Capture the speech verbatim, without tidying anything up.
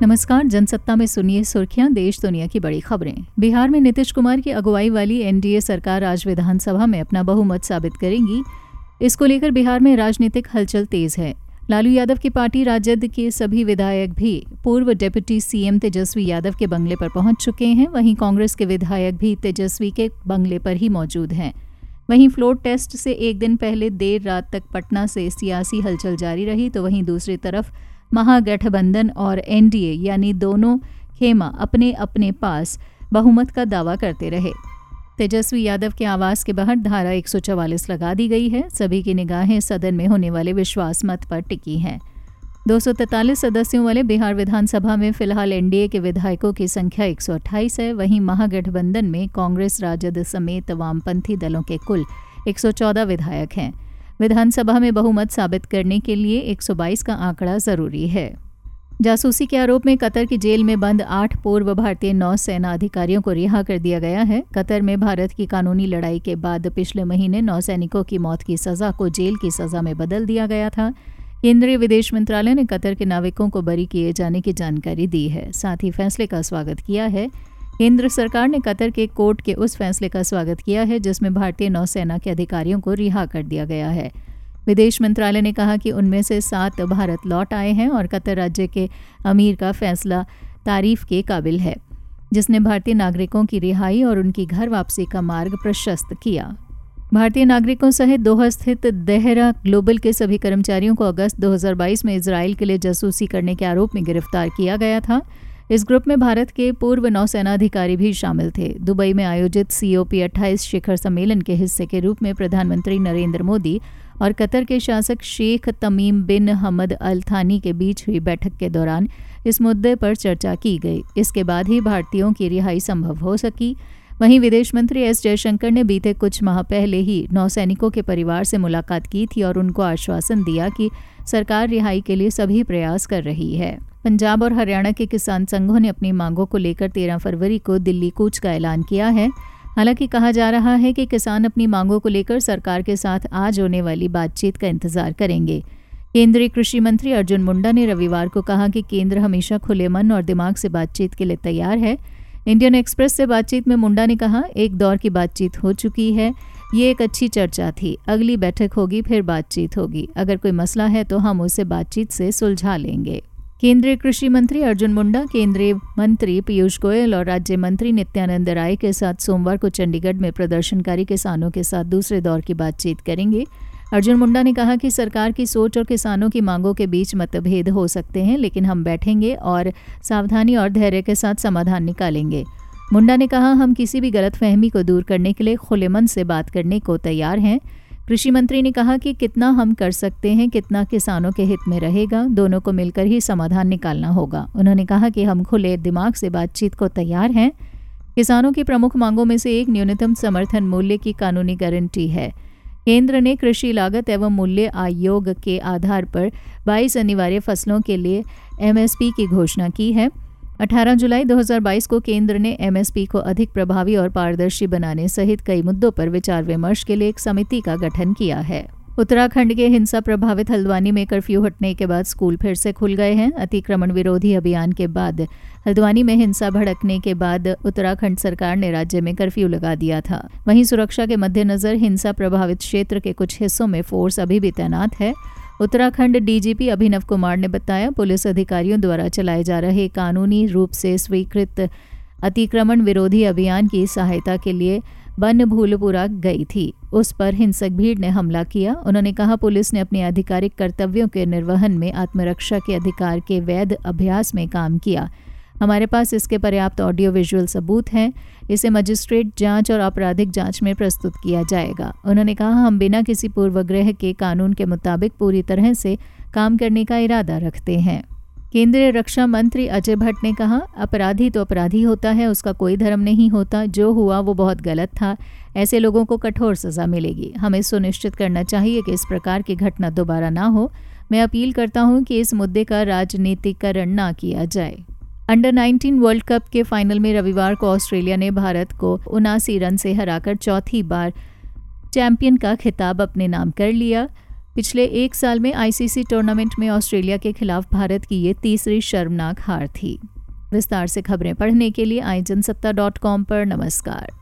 नमस्कार, जनसत्ता में सुनिए सुर्खियां, देश दुनिया की बड़ी खबरें। बिहार में नीतीश कुमार की अगुवाई वाली एनडीए सरकार आज विधानसभा में अपना बहुमत साबित करेगी। इसको लेकर बिहार में राजनीतिक हलचल तेज है। लालू यादव की पार्टी राजद के सभी विधायक भी पूर्व डिप्टी सीएम तेजस्वी यादव के बंगले पर पहुंच चुके हैं। वहीं कांग्रेस के विधायक भी तेजस्वी के बंगले पर ही मौजूद हैं। वहीं फ्लोर टेस्ट से एक दिन पहले देर रात तक पटना से सियासी हलचल जारी रही, तो वहीं दूसरी तरफ महागठबंधन और एनडीए यानी दोनों खेमा अपने अपने पास बहुमत का दावा करते रहे। तेजस्वी यादव के आवास के बाहर धारा एक सौ चवालीस लगा दी गई है। सभी की निगाहें सदन में होने वाले विश्वास मत पर टिकी हैं। दो सौ तैंतालीस सदस्यों वाले बिहार विधानसभा में फिलहाल एनडीए के विधायकों की संख्या एक सौ अट्ठाईस है। वहीं महागठबंधन में कांग्रेस, राजद समेत वामपंथी दलों के कुल एक सौ चौदह विधायक हैं। विधानसभा में बहुमत साबित करने के लिए एक सौ बाईस का आंकड़ा जरूरी है। जासूसी के आरोप में कतर की जेल में बंद आठ पूर्व भारतीय नौसेना अधिकारियों को रिहा कर दिया गया है। कतर में भारत की कानूनी लड़ाई के बाद पिछले महीने नौसैनिकों की मौत की सजा को जेल की सजा में बदल दिया गया था। केंद्रीय विदेश मंत्रालय ने कतर के नाविकों को बरी किए जाने की जानकारी दी है। साथ ही फैसले का स्वागत किया है। केंद्र सरकार ने कतर के कोर्ट के उस फैसले का स्वागत किया है जिसमें भारतीय नौसेना के अधिकारियों को रिहा कर दिया गया है। विदेश मंत्रालय ने कहा कि उनमें से सात भारत लौट आए हैं और कतर राज्य के अमीर का फैसला तारीफ के काबिल है, जिसने भारतीय नागरिकों की रिहाई और उनकी घर वापसी का मार्ग प्रशस्त किया। भारतीय नागरिकों सहित दोहा स्थित देहरा ग्लोबल के सभी कर्मचारियों को अगस्त दो हज़ार बाईस में इजराइल के लिए जासूसी करने के आरोप में गिरफ्तार किया गया था। इस ग्रुप में भारत के पूर्व नौसेना अधिकारी भी शामिल थे। दुबई में आयोजित सीओपी अट्ठाईस शिखर सम्मेलन के हिस्से के रूप में प्रधानमंत्री नरेंद्र मोदी और कतर के शासक शेख तमीम बिन हमद अल थानी के बीच हुई बैठक के दौरान इस मुद्दे पर चर्चा की गई। इसके बाद ही भारतीयों की रिहाई संभव हो सकी। वहीं विदेश मंत्री एस जयशंकर ने बीते कुछ माह पहले ही नौसैनिकों के परिवार से मुलाकात की थी और उनको आश्वासन दिया कि सरकार रिहाई के लिए सभी प्रयास कर रही है। पंजाब और हरियाणा के किसान संघों ने अपनी मांगों को लेकर तेरह फरवरी को दिल्ली कूच का ऐलान किया है। हालांकि कहा जा रहा है कि किसान अपनी मांगों को लेकर सरकार के साथ आज होने वाली बातचीत का इंतजार करेंगे। केंद्रीय कृषि मंत्री अर्जुन मुंडा ने रविवार को कहा कि केंद्र हमेशा खुले मन और दिमाग से बातचीत के लिए तैयार है। इंडियन एक्सप्रेस से बातचीत में मुंडा ने कहा, एक दौर की बातचीत हो चुकी है, ये एक अच्छी चर्चा थी। अगली बैठक होगी, फिर बातचीत होगी। अगर कोई मसला है तो हम उसे बातचीत से सुलझा लेंगे। केंद्रीय कृषि मंत्री अर्जुन मुंडा केंद्रीय मंत्री पीयूष गोयल और राज्य मंत्री नित्यानंद राय के साथ सोमवार को चंडीगढ़ में प्रदर्शनकारी किसानों के साथ दूसरे दौर की बातचीत करेंगे। अर्जुन मुंडा ने कहा कि सरकार की सोच और किसानों की मांगों के बीच मतभेद हो सकते हैं, लेकिन हम बैठेंगे और सावधानी और धैर्य के साथ समाधान निकालेंगे। मुंडा ने कहा, हम किसी भी गलतफहमी को दूर करने के लिए खुले मन से बात करने को तैयार हैं। कृषि मंत्री ने कहा कि कितना हम कर सकते हैं, कितना किसानों के हित में रहेगा, दोनों को मिलकर ही समाधान निकालना होगा। उन्होंने कहा कि हम खुले दिमाग से बातचीत को तैयार हैं। किसानों की प्रमुख मांगों में से एक न्यूनतम समर्थन मूल्य की कानूनी गारंटी है। केंद्र ने कृषि लागत एवं मूल्य आयोग के आधार पर बाईस अनिवार्य फसलों के लिए एमएसपी की घोषणा की है। अठारह जुलाई दो हज़ार बाईस को केंद्र ने एमएसपी को अधिक प्रभावी और पारदर्शी बनाने सहित कई मुद्दों पर विचार विमर्श के लिए एक समिति का गठन किया है। उत्तराखंड के हिंसा प्रभावित हल्द्वानी में कर्फ्यू हटने के बाद स्कूल फिर से खुल गए हैं। अतिक्रमण विरोधी अभियान के बाद हल्द्वानी में हिंसा भड़कने के बाद उत्तराखंड सरकार ने राज्य में कर्फ्यू लगा दिया था। वहीं सुरक्षा के मद्देनजर हिंसा प्रभावित क्षेत्र के कुछ हिस्सों में फोर्स अभी भी तैनात है। उत्तराखंड डीजीपी अभिनव कुमार ने बताया, पुलिस अधिकारियों द्वारा चलाए जा रहे कानूनी रूप से स्वीकृत अतिक्रमण विरोधी अभियान की सहायता के लिए बनभूलपुरा गई थी। उस पर हिंसक भीड़ ने हमला किया। उन्होंने कहा, पुलिस ने अपने आधिकारिक कर्तव्यों के निर्वहन में आत्मरक्षा के अधिकार के वैध अभ्यास में काम किया। हमारे पास इसके पर्याप्त ऑडियो विजुअल सबूत हैं। इसे मजिस्ट्रेट जांच और आपराधिक जांच में प्रस्तुत किया जाएगा। उन्होंने कहा, हम बिना किसी पूर्वाग्रह के कानून के मुताबिक पूरी तरह से काम करने का इरादा रखते हैं। केंद्रीय रक्षा मंत्री अजय भट्ट ने कहा, अपराधी तो अपराधी होता है, उसका कोई धर्म नहीं होता। जो हुआ वो बहुत गलत था। ऐसे लोगों को कठोर सजा मिलेगी। हमें सुनिश्चित करना चाहिए कि इस प्रकार की घटना दोबारा ना हो। मैं अपील करता हूं कि इस मुद्दे का राजनीतिकरण ना किया जाए। अंडर नाइनटीन वर्ल्ड कप के फाइनल में रविवार को ऑस्ट्रेलिया ने भारत को उनासी रन से हराकर चौथी बार चैंपियन का खिताब अपने नाम कर लिया। पिछले एक साल में आईसीसी टूर्नामेंट में ऑस्ट्रेलिया के खिलाफ भारत की ये तीसरी शर्मनाक हार थी। विस्तार से खबरें पढ़ने के लिए आई जनसत्ता डॉट कॉम पर नमस्कार।